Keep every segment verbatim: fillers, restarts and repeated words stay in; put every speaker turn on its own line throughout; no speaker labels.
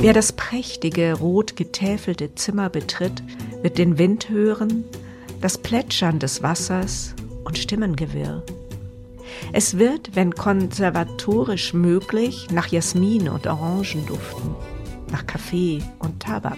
Wer das prächtige, rot getäfelte Zimmer betritt, wird den Wind hören, das Plätschern des Wassers und Stimmengewirr. Es wird, wenn konservatorisch möglich, nach Jasmin und Orangen duften, nach Kaffee und Tabak.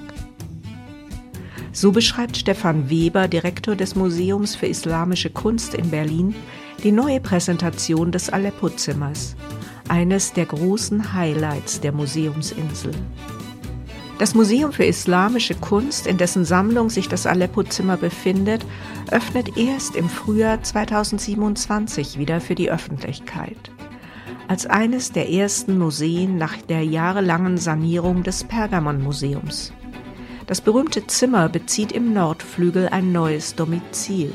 So beschreibt Stefan Weber, Direktor des Museums für Islamische Kunst in Berlin, die neue Präsentation des Aleppo-Zimmers, eines der großen Highlights der Museumsinsel. Das Museum für Islamische Kunst, in dessen Sammlung sich das Aleppo-Zimmer befindet, öffnet erst im Frühjahr zweitausendsiebenundzwanzig wieder für die Öffentlichkeit. Als eines der ersten Museen nach der jahrelangen Sanierung des Pergamon-Museums. Das berühmte Zimmer bezieht im Nordflügel ein neues Domizil.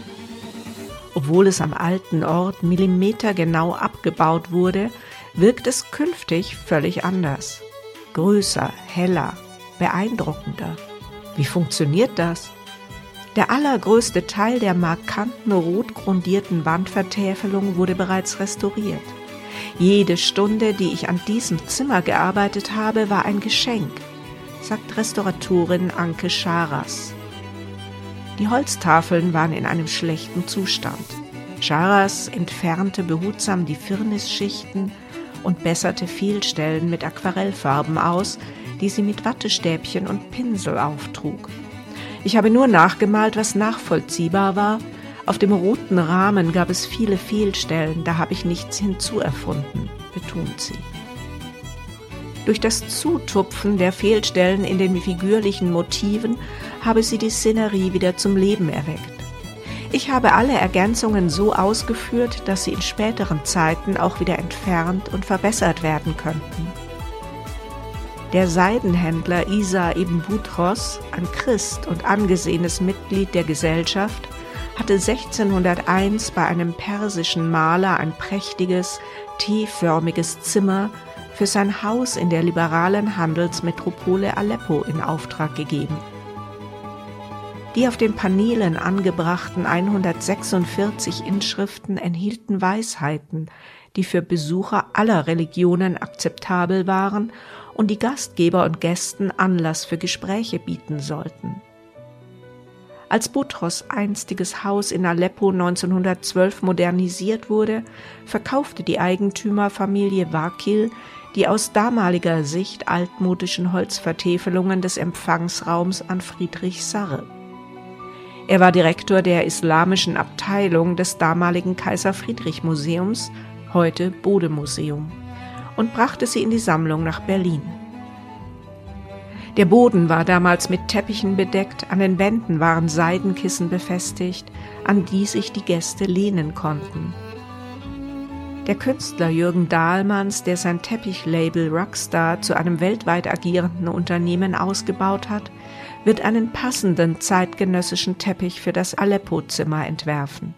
Obwohl es am alten Ort millimetergenau abgebaut wurde, wirkt es künftig völlig anders. Größer, heller, beeindruckender. Wie funktioniert das? Der allergrößte Teil der markanten rot grundierten Wandvertäfelung wurde bereits restauriert. Jede Stunde, die ich an diesem Zimmer gearbeitet habe, war ein Geschenk, sagt Restauratorin Anke Scharas. Die Holztafeln waren in einem schlechten Zustand. Scharas entfernte behutsam die Firnisschichten und besserte Fehlstellen mit Aquarellfarben aus, die sie mit Wattestäbchen und Pinsel auftrug. Ich habe nur nachgemalt, was nachvollziehbar war. Auf dem roten Rahmen gab es viele Fehlstellen, da habe ich nichts hinzuerfunden, betont sie. Durch das Zutupfen der Fehlstellen in den figürlichen Motiven habe sie die Szenerie wieder zum Leben erweckt. Ich habe alle Ergänzungen so ausgeführt, dass sie in späteren Zeiten auch wieder entfernt und verbessert werden könnten. Der Seidenhändler Isa ibn Boutros, ein Christ und angesehenes Mitglied der Gesellschaft, hatte sechzehnhunderteins bei einem persischen Maler ein prächtiges, T-förmiges Zimmer für sein Haus in der liberalen Handelsmetropole Aleppo in Auftrag gegeben. Die auf den Paneelen angebrachten hundertsechsundvierzig Inschriften enthielten Weisheiten, die für Besucher aller Religionen akzeptabel waren und die Gastgeber und Gästen Anlass für Gespräche bieten sollten. Als Boutros' einstiges Haus in Aleppo neunzehnhundertzwölf modernisiert wurde, verkaufte die Eigentümerfamilie Wakil die aus damaliger Sicht altmodischen Holzvertäfelungen des Empfangsraums an Friedrich Sarre. Er war Direktor der islamischen Abteilung des damaligen Kaiser-Friedrich-Museums, heute Bode-Museum, und brachte sie in die Sammlung nach Berlin. Der Boden war damals mit Teppichen bedeckt, an den Wänden waren Seidenkissen befestigt, an die sich die Gäste lehnen konnten. Der Künstler Jürgen Dahlmanns, der sein Teppichlabel Rockstar zu einem weltweit agierenden Unternehmen ausgebaut hat, wird einen passenden zeitgenössischen Teppich für das Aleppo-Zimmer entwerfen.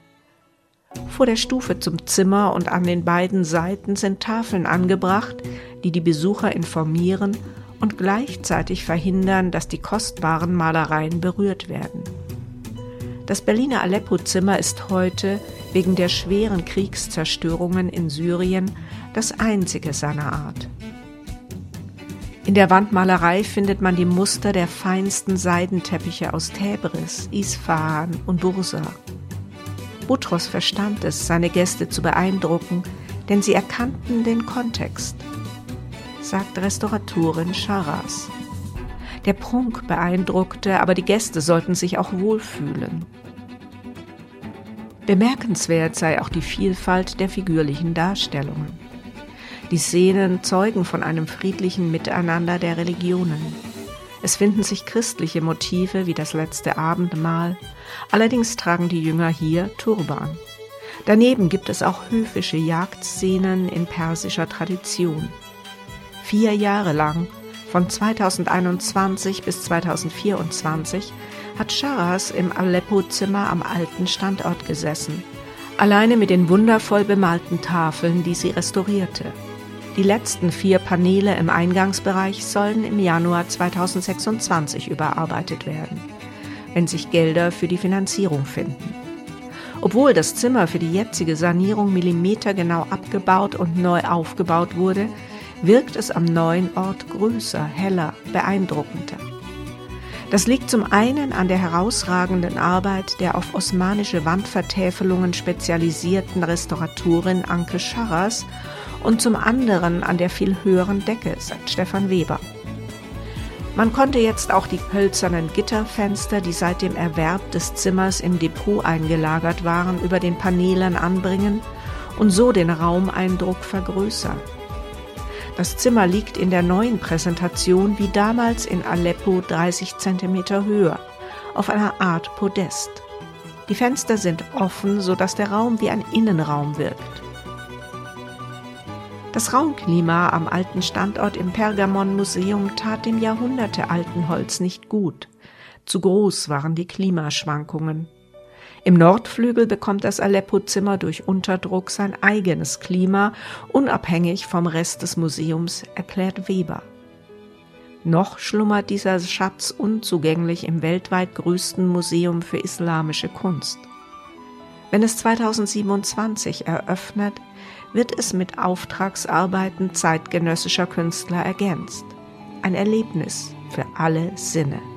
Vor der Stufe zum Zimmer und an den beiden Seiten sind Tafeln angebracht, die die Besucher informieren und gleichzeitig verhindern, dass die kostbaren Malereien berührt werden. Das Berliner Aleppo-Zimmer ist heute wegen der schweren Kriegszerstörungen in Syrien das einzige seiner Art. In der Wandmalerei findet man die Muster der feinsten Seidenteppiche aus Täbris, Isfahan und Bursa. Boutros verstand es, seine Gäste zu beeindrucken, denn sie erkannten den Kontext, sagt Restauratorin Scharas. Der Prunk beeindruckte, aber die Gäste sollten sich auch wohlfühlen. Bemerkenswert sei auch die Vielfalt der figürlichen Darstellungen. Die Szenen zeugen von einem friedlichen Miteinander der Religionen. Es finden sich christliche Motive wie das letzte Abendmahl, allerdings tragen die Jünger hier Turban. Daneben gibt es auch höfische Jagdszenen in persischer Tradition. Vier Jahre lang, von zweitausendeinundzwanzig bis zweitausendvierundzwanzig, hat Scharas im Aleppo-Zimmer am alten Standort gesessen, alleine mit den wundervoll bemalten Tafeln, die sie restaurierte. Die letzten vier Paneele im Eingangsbereich sollen im Januar zweitausendsechsundzwanzig überarbeitet werden, wenn sich Gelder für die Finanzierung finden. Obwohl das Zimmer für die jetzige Sanierung millimetergenau abgebaut und neu aufgebaut wurde, wirkt es am neuen Ort größer, heller, beeindruckender. Das liegt zum einen an der herausragenden Arbeit der auf osmanische Wandvertäfelungen spezialisierten Restauratorin Anke Scharras und zum anderen an der viel höheren Decke, sagt Stefan Weber. Man konnte jetzt auch die hölzernen Gitterfenster, die seit dem Erwerb des Zimmers im Depot eingelagert waren, über den Paneelen anbringen und so den Raumeindruck vergrößern. Das Zimmer liegt in der neuen Präsentation wie damals in Aleppo dreißig Zentimeter höher, auf einer Art Podest. Die Fenster sind offen, sodass der Raum wie ein Innenraum wirkt. Das Raumklima am alten Standort im Pergamon-Museum tat dem jahrhundertealten Holz nicht gut. Zu groß waren die Klimaschwankungen. Im Nordflügel bekommt das Aleppo-Zimmer durch Unterdruck sein eigenes Klima, unabhängig vom Rest des Museums, erklärt Weber. Noch schlummert dieser Schatz unzugänglich im weltweit größten Museum für islamische Kunst. Wenn es zweitausendsiebenundzwanzig eröffnet, wird es mit Auftragsarbeiten zeitgenössischer Künstler ergänzt. Ein Erlebnis für alle Sinne.